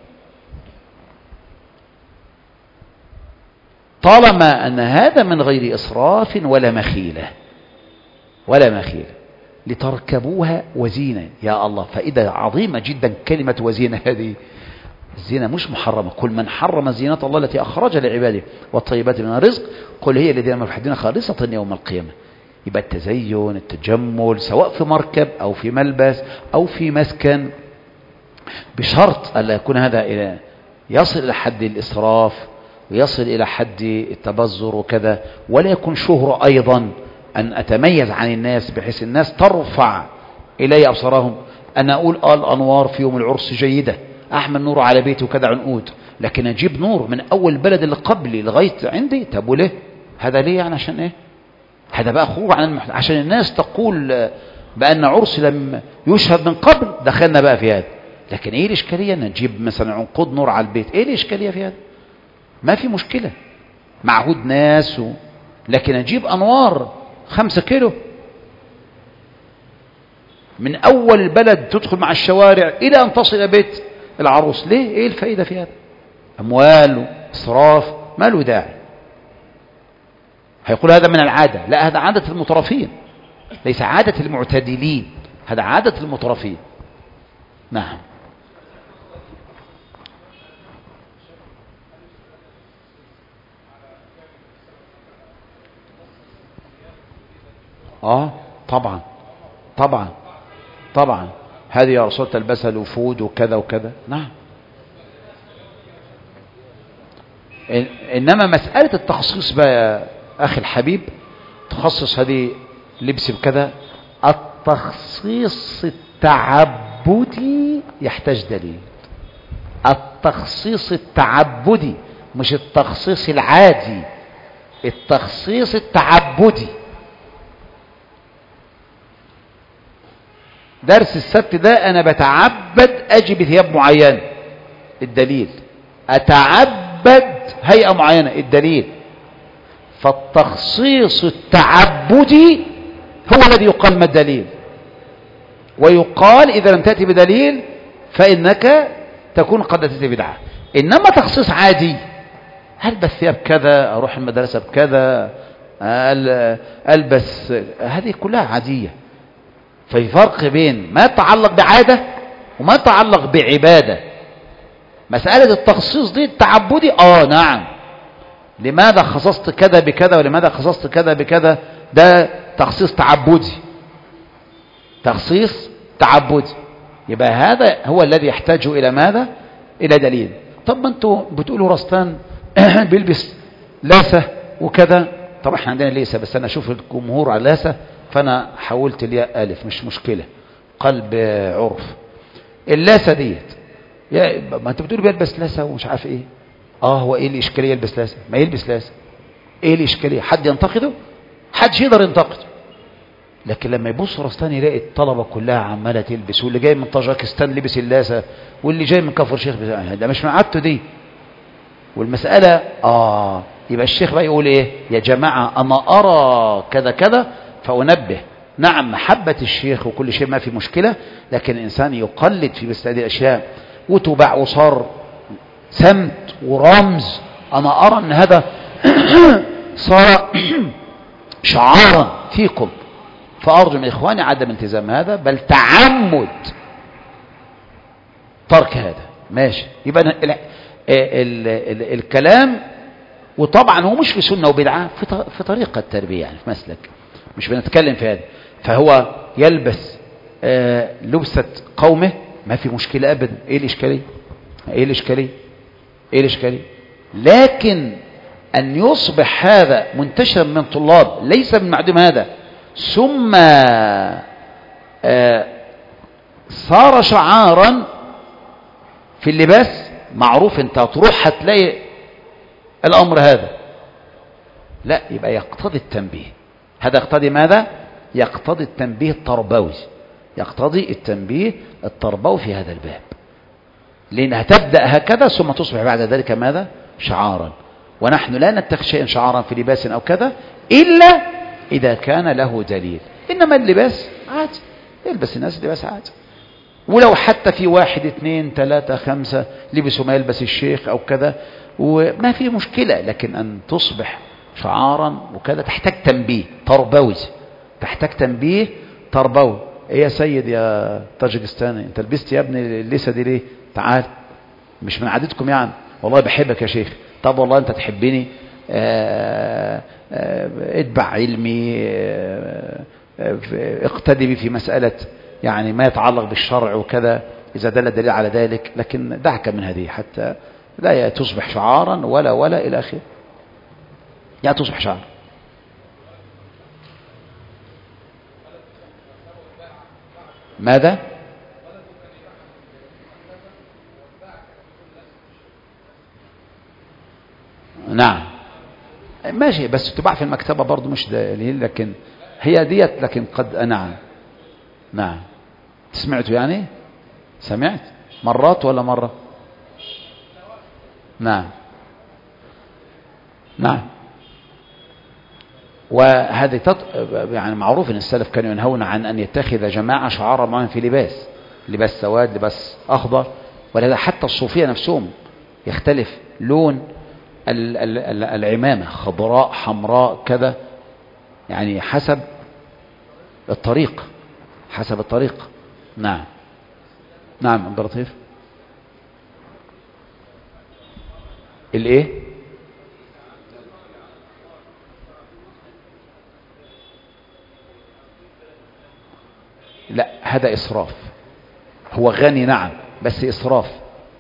طالما أن هذا من غير إسراف ولا مخيلة ولا مخيلة، لتركبوها وزينة. يا الله، فائدة عظيمة جدا كلمة وزينة هذه. الزينة مش محرمة. قل من حرم زينة الله التي أخرج لعباده والطيبات من الرزق قل هي الذين يحدون خالصة يوم القيامة. يبقى التزين التجمل سواء في مركب أو في ملبس أو في مسكن، بشرط ألا يكون هذا إلى يصل إلى حد الإسراف ويصل إلى حد التبذر وكذا، ولا يكون شهرة أيضا أن أتميز عن الناس بحيث الناس ترفع إلي أبصارهم. أنا أقول آه الأنوار في يوم العرس جيدة، أحمل نور على بيتي وكذا عنقود، لكن أجيب نور من أول البلد اللي قبلي لغاية عندي. طب وليه هذا؟ ليه يعني؟ عشان إيه؟ هذا بقى خروج عن المحدث عشان الناس تقول بأن عرس لم يشهد من قبل، دخلنا بقى في هذا. لكن إيه الإشكالية أن نجيب مثلا عنقود نور على البيت؟ إيه الإشكالية في هذا؟ ما في مشكلة، معهود ناس و... لكن أجيب أنوار خمسة كيلو من أول البلد تدخل مع الشوارع إلى أن تصل إلى بيت العروس. ليه؟ إيه الفائدة في هذا؟ أموال وإسراف ما له داعي. هيقول هذا من العادة. لا، هذا عادة المترفين، ليس عادة المعتدلين، هذا عادة المترفين. نعم. آه طبعا طبعا طبعا هذه يا رسول تلبسها الوفود وكذا وكذا. نعم. إنما مسألة التخصيص بقى يا أخي الحبيب، تخصص هذه لبس بكذا، التخصيص التعبدي يحتاج دليل. التخصيص التعبدي مش التخصيص العادي، التخصيص التعبدي. درس السبت ده أنا بتعبد أجي بثياب معينة، الدليل. أتعبد هيئة معينة، الدليل. فالتخصيص التعبدي هو الذي يقال ما الدليل، ويقال إذا لم تأتي بدليل فإنك تكون قد أتيت بدعة. إنما تخصيص عادي، ألبس ثياب كذا، أروح المدرسة بكذا، ألبس، هذه كلها عادية. في فرق بين ما يتعلق بعادة وما يتعلق بعبادة. مسألة التخصيص دي التعبدي، آه نعم، لماذا خصصت كذا بكذا ولماذا خصصت كذا بكذا، ده تخصيص تعبدي، تخصيص تعبدي. يبقى هذا هو الذي يحتاج إلى ماذا؟ إلى دليل. طب ما انتوا بتقولوا رستان بيلبس لاسة وكذا. طب احنا عندنا ليسة، بس انا اشوف الجمهور على لاسة فانا حولت الياء الف، مش مشكلة، قلب عرف. اللاسة ديت يا ما انت بتقول بيلبس لاسة ومش عارف ايه. اه هو ايه الاشكالية يلبس لاسة؟ ما يلبس لاسة، ايه الاشكالية؟ حد ينتقده؟ حدش يقدر ينتقده. لكن لما يبص رستان يلاقي الطلبة كلها عمالة تلبس، واللي جاي من طاجكستان لبس اللاسة، واللي جاي من كفر شيخ ده مش من عادته دي. والمسألة اه يبقى الشيخ بقى يقول ايه؟ يا جماعة انا ارى كذا كذا فانبه. نعم، محبة الشيخ وكل شيء ما في مشكلة، لكن الانسان يقلد في مثل هذه الاشياء وتباع وصار سمت ورمز. انا ارى ان هذا صار شعارا فيكم، فارجو من اخواني عدم التزام هذا، بل تعمد ترك هذا. ماشي، يبقى ال ال ال ال الكلام. وطبعا هو مش في سنة وبدعة، في في طريقة التربية، يعني في مسلك، مش بنتكلم في هذا. فهو يلبس آه لبسة قومه ما في مشكلة ابدا. ايه الاشكالية؟ ايه الاشكالية؟ ايه الاشكالية؟ لكن ان يصبح هذا منتشرا من طلاب، ليس من معدوم هذا، ثم آه صار شعارا في اللباس معروف، انت هتروح هتلاقي الامر هذا، لا، يبقى يقتضي التنبيه. هذا يقتضي ماذا؟ يقتضي التنبيه التربوي، يقتضي التنبيه التربوي في هذا الباب، لأنها تبدأ هكذا ثم تصبح بعد ذلك ماذا؟ شعارا. ونحن لا نتخذ شيئا شعارا في لباس أو كذا إلا إذا كان له دليل. إنما اللباس عادي، يلبس الناس لباس عادي، ولو حتى في واحد اثنين ثلاثة خمسة لبسوا ما يلبس الشيخ أو كذا وما في مشكلة. لكن أن تصبح شعارا وكذا تحتاج تنبيه تربوي، تحتاج تنبيه تربوي. ايه يا سيد يا طاجكستاني، انت لبست يا ابني الليسة دي ليه؟ تعال مش من عادتكم يعني والله بحبك يا شيخ، طب والله أنت تحبني، آآ آآ اتبع علمي، اقتدي بي في مسألة يعني ما يتعلق بالشرع وكذا إذا دل دليل على ذلك، لكن دعك من هذه حتى لا تصبح شعارا ولا ولا إلى آخره، يعني تصبح شعار. ماذا؟ نعم ماشي، بس تباع في المكتبة برضو مش دليل، لكن هي ديت، لكن قد نعم نعم. سمعت يعني سمعت مرات ولا مرة؟ نعم نعم. وهذه تط... يعني معروف ان السلف كانوا ينهون عن ان يتخذ جماعة شعارا معين في لباس، لباس سواد، لباس اخضر، ولهذا حتى الصوفية نفسهم يختلف لون العمامة، خضراء حمراء كذا، يعني حسب الطريق حسب الطريق. نعم نعم. امبراطيف الايه؟ لا هذا اسراف، هو غني نعم بس اسراف،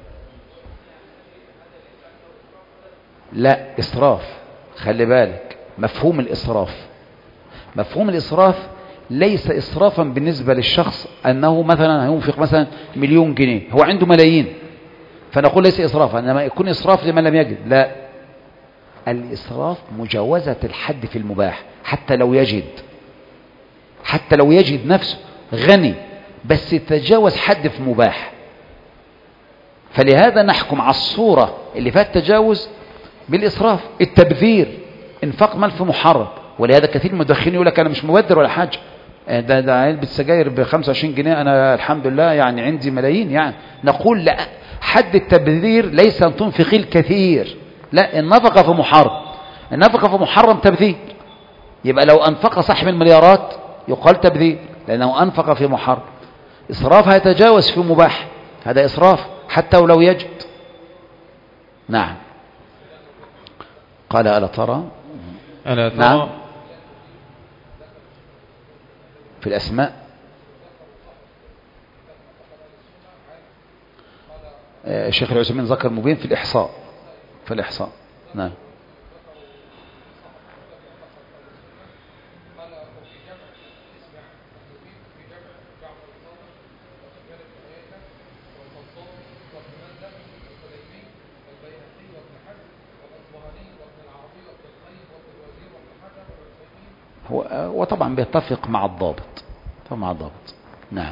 لا اسراف. خلي بالك مفهوم الاسراف، مفهوم الاسراف ليس اسرافا بالنسبة للشخص انه مثلا هينفق مثلا مليون جنيه، هو عنده ملايين فنقول ليس اسرافا، انما يكون اسراف لمن لم يجد. لا، الاسراف مجاوزة الحد في المباح، حتى لو يجد حتى لو يجد نفسه غني بس تجاوز حد في مباح، فلهذا نحكم على الصورة اللي فيها التجاوز بالإسراف. التبذير انفاق مال في محرم، ولهذا كثير من المدخنين يقول لك أنا مش مبذر ولا حاجة، ده ده علبة سجاير ب خمسة وعشرين جنيه أنا الحمد لله يعني عندي ملايين. يعني نقول لا، حد التبذير ليس أن تنفق الكثير، لا، النفقة في محرم، النفقة في محرم تبذير. يبقى لو أنفق صاحب المليارات يقال تبذير لأنه أنفق في محرم. إسراف هيتجاوز في مباح، هذا إسراف حتى ولو يجد. نعم. قال ألا ترى ألا ترى نعم في الأسماء. الشيخ العثيمين ذكر مبين في الإحصاء، في الإحصاء. نعم. هو وطبعا بيتفق مع الضابط، مع الضابط. نعم.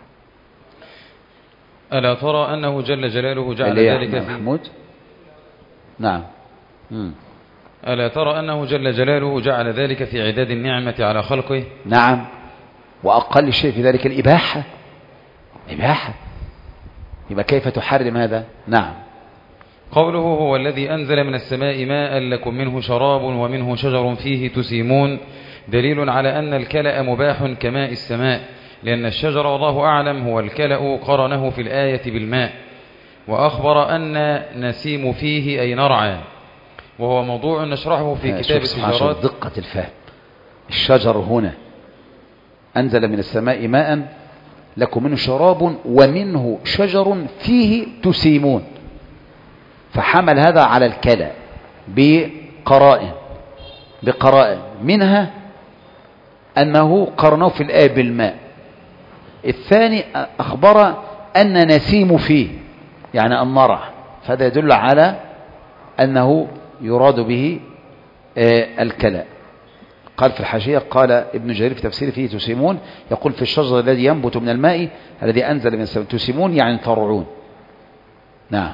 ألا ترى أنه جل جلاله جعل ذلك في محمود. نعم. مم. ألا ترى أنه جل جلاله جعل ذلك في عداد النعمة على خلقه. نعم. وأقل شيء في ذلك الإباحة، إباحة، يبقى كيف تحرم هذا؟ نعم. قوله هو الذي أنزل من السماء ماء لكم منه شراب ومنه شجر فيه تسيمون، دليل على أن الكلأ مباح كماء السماء، لأن الشجر والله أعلم هو الكلأ قرنه في الآية بالماء، وأخبر أن نسيم فيه أي نرعى، وهو موضوع نشرحه في كتاب التجارات. دقة الفهم، الشجر هنا أنزل من السماء ماء لكم منه شراب ومنه شجر فيه تسيمون، فحمل هذا على الكلأ بقرائن بقرائن منها أنه قرنه في الآية بالماء. الثاني أخبر أن نسيم فيه يعني النرع، فهذا يدل على أنه يراد به الكلأ. قال في الحاشية، قال ابن جرير في تفسيره فيه تسيمون، يقول في الشجر الذي ينبت من الماء الذي أنزل من السماء، تسيمون يعني ترعون. نعم.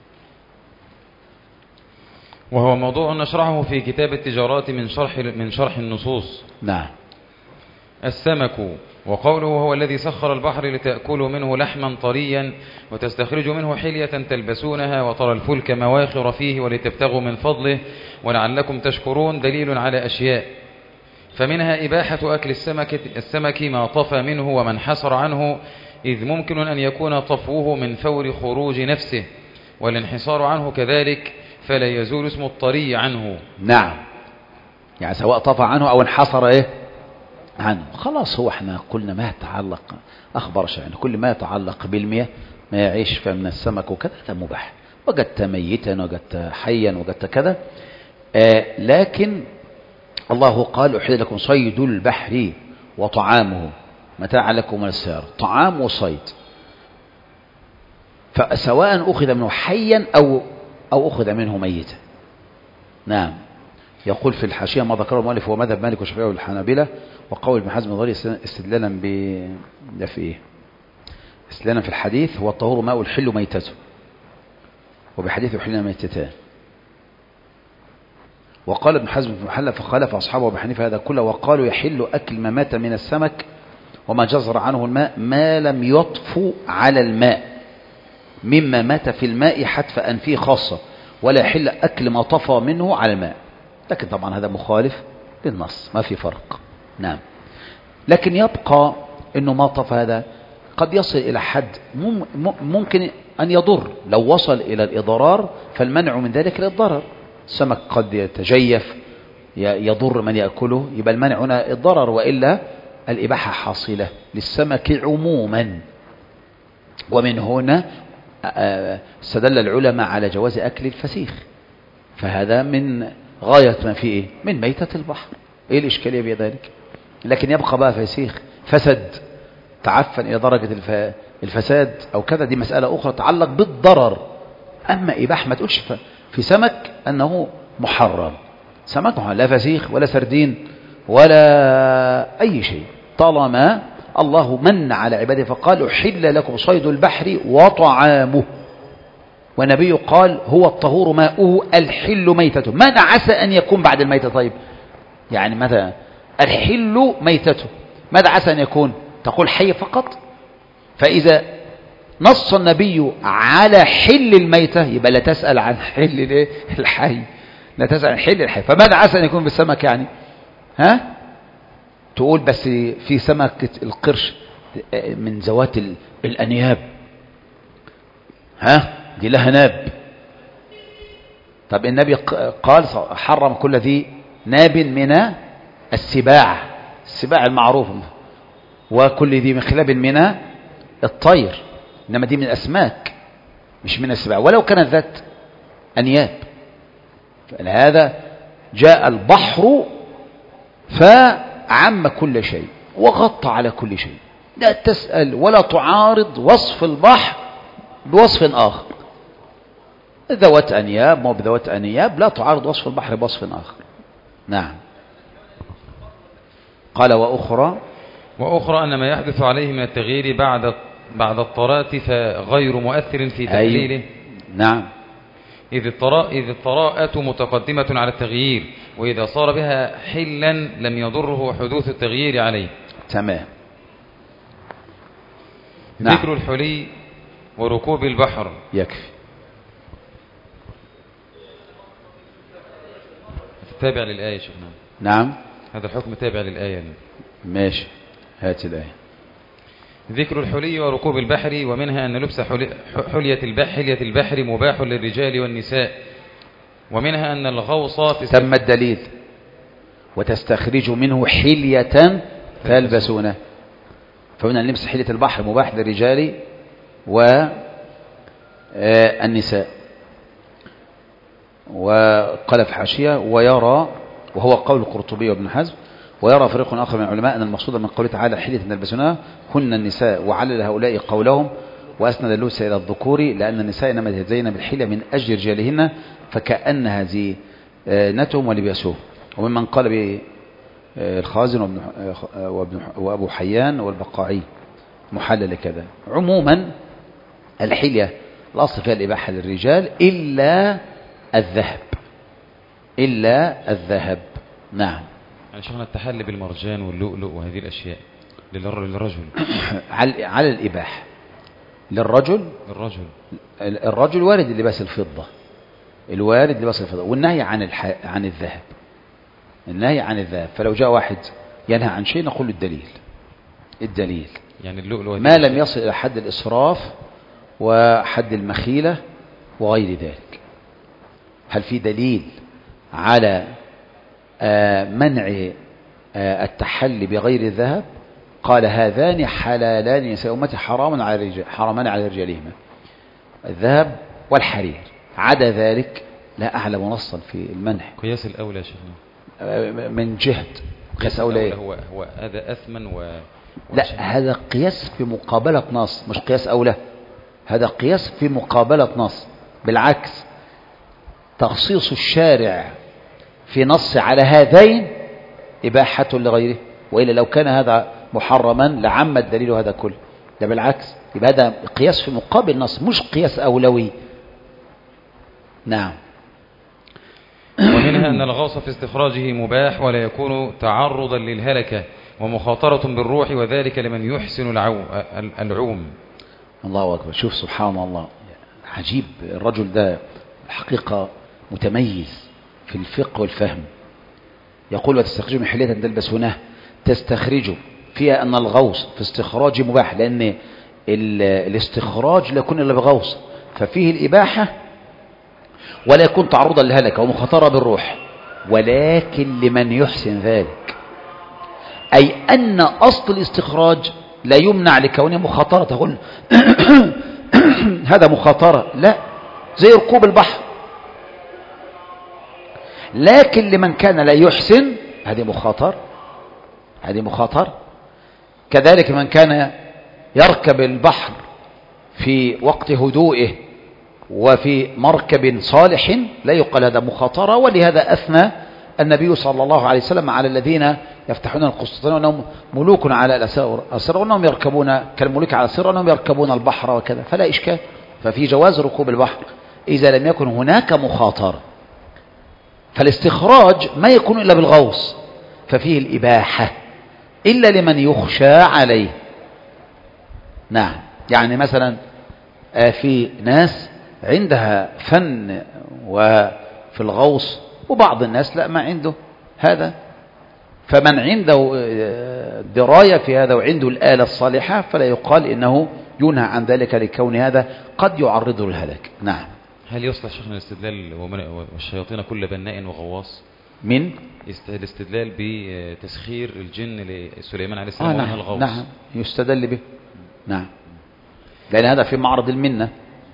وهو موضوع نشرحه في كتاب التجارات من شرح من شرح النصوص. نعم. السمك، وقوله هو الذي سخر البحر لتأكلوا منه لحما طريا وتستخرجوا منه حلية تلبسونها وترى الفلك مواخر فيه ولتبتغوا من فضله ولعلكم تشكرون، دليل على أشياء، فمنها إباحة أكل السمك, السمك ما طفى منه ومن حسر عنه، إذ ممكن أن يكون طفوه من فور خروج نفسه، والانحصار عنه كذلك، فلا يزول اسم الطري عنه. نعم، يعني سواء طفى عنه أو انحصر إيه عنه، خلاص. هو احنا قلنا ما يتعلق، أخبر شأنه كل ما يتعلق بالمياه ما يعيش من السمك وكذا مباح. وجدت ميتا وجدت حيا وجدت كذا، آه لكن الله قال أحل لكم صيد البحر وطعامه متاعا لكم وللسيارة. طعام وصيد، فسواء أخذ منه حيا أو أو أخذ منه ميتا. نعم. يقول في الحاشية ما ذكره المؤلف هو مذهب مالك والشافعي والحنابلة، وقول ابن حزم الظاهري استدلالا ب ده في ايه؟ استدلالا في الحديث هو الطهور ماء الحل ميتته، وبحديث يحلنا ميتتان. وقال ابن حزم في المحلى فخالف أصحابه وابي حنيفة هذا كله، وقالوا يحل أكل ما مات من السمك وما جزر عنه الماء ما لم يطفو على الماء مما مات في الماء حتف أنفيه خاصة، ولا يحل أكل ما طفى منه على الماء. لكن طبعا هذا مخالف للنص، ما في فرق. نعم. لكن يبقى أنه ما طفى هذا قد يصل إلى حد ممكن أن يضر. لو وصل إلى الإضرار فالمنع من ذلك للضرر. السمك قد يتجيف يضر من يأكله، يبقى المنع هنا الضرر، وإلا الإباحة حاصلة للسمك عموما. ومن هنا استدل العلماء على جواز أكل الفسيخ، فهذا من غاية ما فيه من ميتة البحر. إيه الإشكالية بذلك؟ لكن يبقى بقى فسيخ فسد تعفن إلى درجة الفساد أو كذا، دي مسألة أخرى تتعلق بالضرر. أما إباحة ما تقولش في سمك أنه محرم. سمك محرم، لا فسيخ ولا سردين ولا أي شيء، طالما الله من على عباده فقال أحل لكم صيد البحر وطعامه، ونبي قال هو الطهور ماؤه الحل ميتته. ماذا عسى أن يكون بعد الميتة؟ طيب يعني مثلا الحل ميتته، ماذا عسى أن يكون؟ تقول حي فقط؟ فإذا نص النبي على حل الميتة يبقى لا تسأل عن حل الحي، لا تسأل عن حل الحي. فماذا عسى أن يكون بالسمك يعني؟ ها؟ تقول بس في سمكة القرش من ذوات الأنياب، ها دي لها ناب. طب النبي قال حرم كل ذي ناب من السباع، السباع المعروف، وكل ذي مخلب من الطير، إنما دي من الأسماك مش من السباع، ولو كانت ذات أنياب. فلهذا جاء البحر فعم كل شيء وغطى على كل شيء. لا تسأل ولا تعارض وصف البحر بوصف آخر. ذوات أنياب مو بذوات أنياب، لا تعارض وصف البحر بوصف آخر. نعم. قال وأخرى وأخرى أن ما يحدث عليه من التغيير بعد بعد الطراءة فغير مؤثر في تحليله. أي. نعم. إذ الطراء إذ الطراءة متقدمة على التغيير، وإذا صار بها حلا لم يضره حدوث التغيير عليه. تمام. ذكر نعم. الحلي وركوب البحر يكفي. تابع للآية شيخنا. نعم. هذا الحكم تابع للآية. ماشي، هات الآية. ذكر الحلي وركوب البحر، ومنها أن لبس حلية البحر, حلية البحر مباح للرجال والنساء، ومنها أن الغوص في تم الدليل وتستخرج منه حلية تلبسونه، فهنا لبس حلية البحر مباح للرجال والنساء. وقال في حاشية ويرى، وهو قول القرطبي وابن حزم، ويرى فريق آخر من العلماء أن المقصود من قوله تعالى حلية تلبسونها هن النساء، وعلل هؤلاء قولهم وأسند اللبس إلى الذكور، لأن النساء إنما يتزين بالحلية من أجل رجالهن فكأنها زينتهم ولباسهم. وممن قال بالخازن وأبو حيان والبقاعي محلل كذا. عموما الحلية الأصل فيها الإباحة للرجال إلا الذهب، إلا الذهب. نعم. يعني شيخنا التحلي بالمرجان واللؤلؤ وهذه الأشياء للرجل على الإباحة للرجل. الرجل الرجل وارد لباس الفضة، الوارد لباس الفضة، والنهي عن الح... عن الذهب، النهي عن الذهب. فلو جاء واحد ينهى عن شيء نقول الدليل، الدليل يعني اللؤلؤ ما لم يصل إلى حد الإسراف وحد المخيلة وغير ذلك. هل في دليل على منع التحلي بغير الذهب؟ قال هذان حلالان نساء أمتي حرام على الرجال حرامان على رجالهما، الذهب والحرير، عدا ذلك لا أعلم نصا في المنع. قياس الأولى يا شيخنا من جهة قياس أولى هو هو هذا أثمن و لا، هذا قياس في مقابلة نص، مش قياس أولى، هذا قياس في مقابلة نص. بالعكس، تخصيص الشارع في نص على هذين إباحة لغيره، وإلا لو كان هذا محرما لعم الدليل هذا كله. ده بالعكس، يبقى هذا قياس في مقابل نص، مش قياس أولوي. نعم. ومنها أن الغوص في استخراجه مباح ولا يكون تعرضا للهلكة ومخاطرة بالروح، وذلك لمن يحسن العوم. الله أكبر. شوف سبحان الله، عجيب الرجل ده الحقيقة متميز في الفقه والفهم. يقول وتستخرجوا من حلية تلبسونها، تستخرجوا فيها أن الغوص في استخراج مباح، لأن الاستخراج لا يكون إلا بغوص، ففيه الإباحة ولا يكون تعرضا للهلكة ومخاطرة بالروح، ولكن لمن يحسن ذلك، أي أن أصل الاستخراج لا يمنع لكونه مخاطرة. تقول هذا مخاطرة، لا، زي ركوب البحر، لكن لمن كان لا يحسن هذه مخاطر، هذه مخاطر. كذلك من كان يركب البحر في وقت هدوئه وفي مركب صالح لا يقال هذا مخاطرة. ولهذا أثنى النبي صلى الله عليه وسلم على الذين يفتحون القسطنطينية وأنهم ملوك على الأسر، وأنهم يركبون كالملوك على السر، وأنهم يركبون البحر وكذا، فلا إشكال. ففي جواز ركوب البحر إذا لم يكن هناك مخاطرة. فالاستخراج ما يكون إلا بالغوص، ففيه الإباحة إلا لمن يخشى عليه. نعم. يعني مثلا في ناس عندها فن وفي الغوص، وبعض الناس لا، ما عنده هذا. فمن عنده دراية في هذا وعنده الآلة الصالحة فلا يقال إنه ينهى عن ذلك، لكون هذا قد يعرضه للهلاك. نعم. هل يصلح شيخنا الاستدلال والشياطين كل بناء وغواص؟ من الاستدلال بتسخير الجن لسليمان عليه السلام آه نعم. الغوص؟ نعم، يستدل به. نعم، لأن هذا في معرض المنة.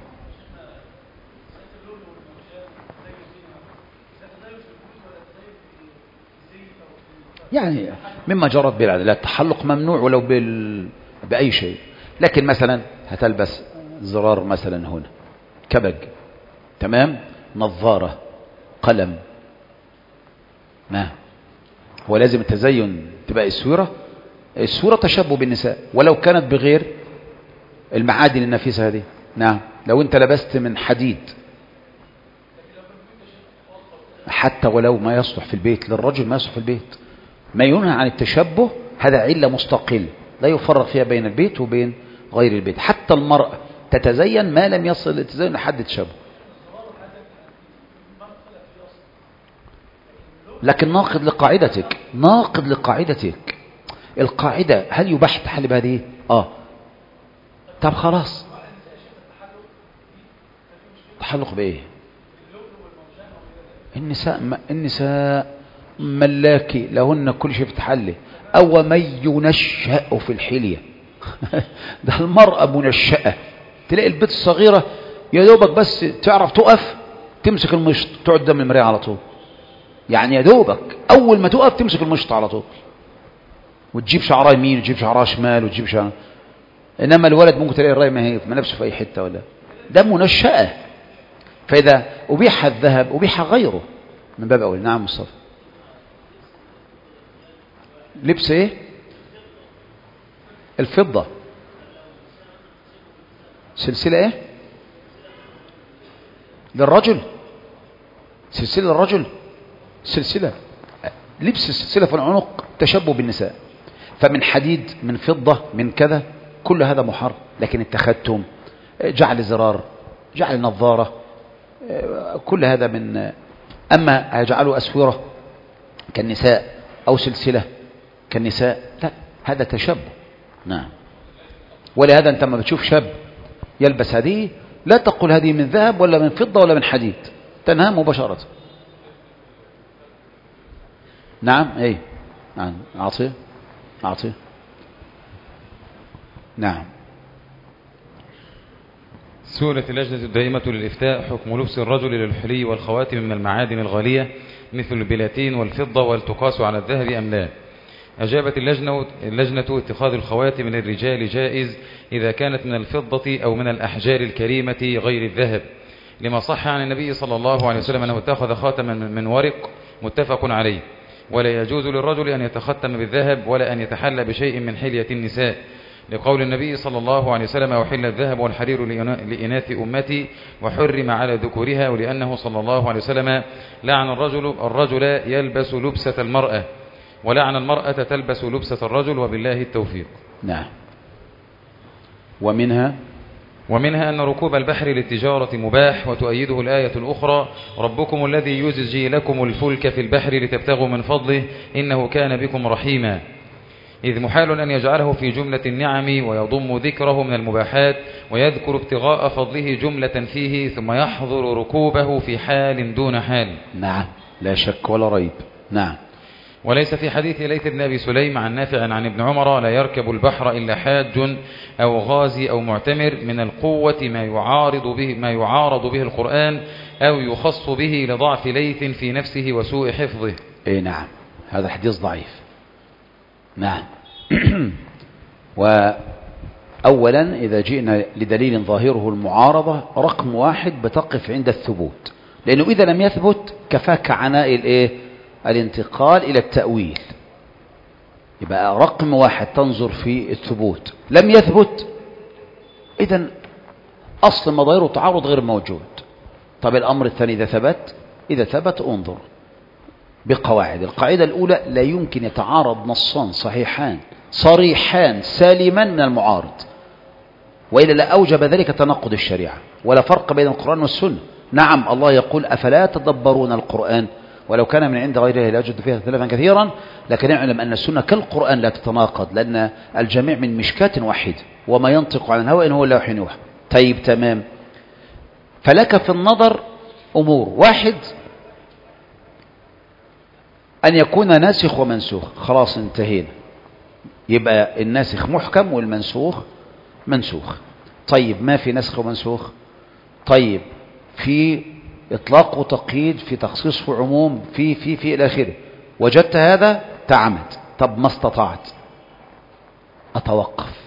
يعني مما جرت به العادة، التحلق ممنوع ولو بال... بأي شيء. لكن مثلا هتلبس زرار مثلا هنا، كبج، تمام، نظارة، قلم، ما هو لازم التزين تبقى السورة السورة تشبه بالنساء، ولو كانت بغير المعادن النفيسة هذه. نعم. لو انت لبست من حديد، حتى ولو ما يصلح في البيت للرجل ما يصلح في البيت، ما ينهى عن التشبه هذا علة مستقل لا يفرق فيها بين البيت وبين غير البيت. حتى المرأة تتزين ما لم يصل التزين لحد التشبه، لكن ناقض لقاعدتك، ناقض لقاعدتك. القاعدة هل يباح التحلي بهذه؟ اه طب خلاص، تحلق بايه؟ النساء النساء ملاكي لهن كل شيء في التحلي، او من ينشأ في الحلية ده المرأة منشأة، تلاقي البنت الصغيرة يا دوبك بس تعرف تقف تمسك المشط تقعد قدام المراية على طول. يعني يا دوبك اول ما تقف تمسك المشط على طول، وتجيب شعرها يمين وتجيب شعرها شمال وتجيب شعرها. انما الولد ممكن تلاقي الرايه ما هي ما لابسه في اي حته، ولا ده منشأة. فاذا ابيح الذهب ابيح غيره من باب اولى. نعم مصطفى. لبس ايه؟ الفضة. سلسلة ايه للرجل؟ سلسلة للرجل، سلسلة لبس السلسلة في العنق تشبه بالنساء، فمن حديد من فضة من كذا كل هذا محرم. لكن التختم، جعل زرار، جعل نظارة، كل هذا من. أما هيجعله أسورة كالنساء أو سلسلة كالنساء، لا، هذا تشبه. نعم. ولهذا أنت لما بتشوف شاب يلبس هذه لا تقول هذه من ذهب ولا من فضة ولا من حديد، تنهى مباشرة. نعم ايه نعم أعطيه أعطيه نعم. سئلت اللجنة الدائمة للإفتاء حكم لبس الرجل للحلي والخواتم من المعادن الغالية مثل البلاتين والفضة، والتقاس على الذهب أم لا؟ أجابت اللجنة, اللجنة اتخاذ الخواتم للرجال جائز إذا كانت من الفضة أو من الأحجار الكريمة غير الذهب، لما صح عن النبي صلى الله عليه وسلم أنه اتخذ خاتما من ورق متفق عليه. ولا يجوز للرجل أن يتختم بالذهب ولا أن يتحلى بشيء من حلية النساء، لقول النبي صلى الله عليه وسلم: وحل الذهب والحرير لإناث أمتي وحرم على ذكورها، ولأنه صلى الله عليه وسلم لعن الرجل الرجل يلبس لبسة المرأة، ولعن المرأة تلبس لبسة الرجل، وبالله التوفيق. نعم. ومنها ومنها أن ركوب البحر للتجارة مباح، وتؤيده الآية الأخرى: ربكم الذي يزجي لكم الفلك في البحر لتبتغوا من فضله إنه كان بكم رحيما، إذ محال أن يجعله في جملة النعم ويضم ذكره من المباحات، ويذكر ابتغاء فضله جملة فيه ثم يحظر ركوبه في حال دون حال. نعم لا شك ولا ريب. نعم. وليس في حديث ليث بن أبي سليم عن نافع عن ابن عمر: لا يركب البحر إلا حاج أو غازي أو معتمر، من القوة ما يعارض به, ما يعارض به القرآن أو يخص به لضعف ليث في نفسه وسوء حفظه. إيه نعم، هذا حديث ضعيف. نعم. وأولا إذا جئنا لدليل ظاهره المعارضة، رقم واحد بتقف عند الثبوت، لأنه إذا لم يثبت كفاك عناء الإيه؟ الانتقال إلى التأويل. يبقى رقم واحد تنظر في الثبوت، لم يثبت إذن أصل مظاهره تعارض غير موجود. طب الأمر الثاني إذا ثبت، إذا ثبت انظر بقواعد. القاعدة الأولى: لا يمكن يتعارض نصان صحيحان صريحان سالما من المعارض، وإلا لا أوجب ذلك تناقض الشريعة، ولا فرق بين القرآن والسنة. نعم الله يقول: أفلا تدبرون القرآن ولو كان من عند غيره لوجدوا فيها اختلافا كثيرا، لكن اعلم أن السنة كالقرآن لا تتناقض، لأن الجميع من مشكاة واحدة، وما ينطق عن الهوى إن هو إلا وحي يوحى. طيب تمام. فلك في النظر أمور: واحد، أن يكون ناسخ ومنسوخ، خلاص انتهينا، يبقى الناسخ محكم والمنسوخ منسوخ. طيب ما في نسخ ومنسوخ، طيب في إطلاق وتقييد، في تخصيص وعموم، في في في إلى آخره. وجدت هذا تعمد. طب ما استطعت أتوقف.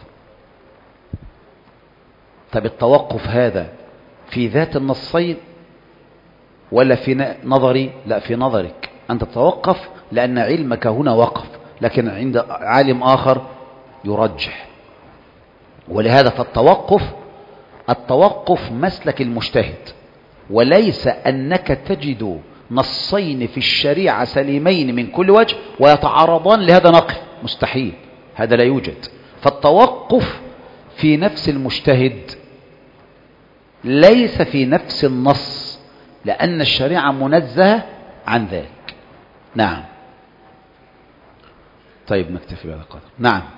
طب التوقف هذا في ذات النصين ولا في نظري؟ لا، في نظرك أنت تتوقف، لأن علمك هنا وقف، لكن عند عالم آخر يرجح. ولهذا فالتوقف التوقف مسلك المجتهد، وليس أنك تجد نصين في الشريعة سليمين من كل وجه ويتعارضان لهذا نقف، مستحيل، هذا لا يوجد. فالتوقف في نفس المجتهد ليس في نفس النص، لأن الشريعة منزهة عن ذلك. نعم. طيب نكتفي بهذا القدر. نعم.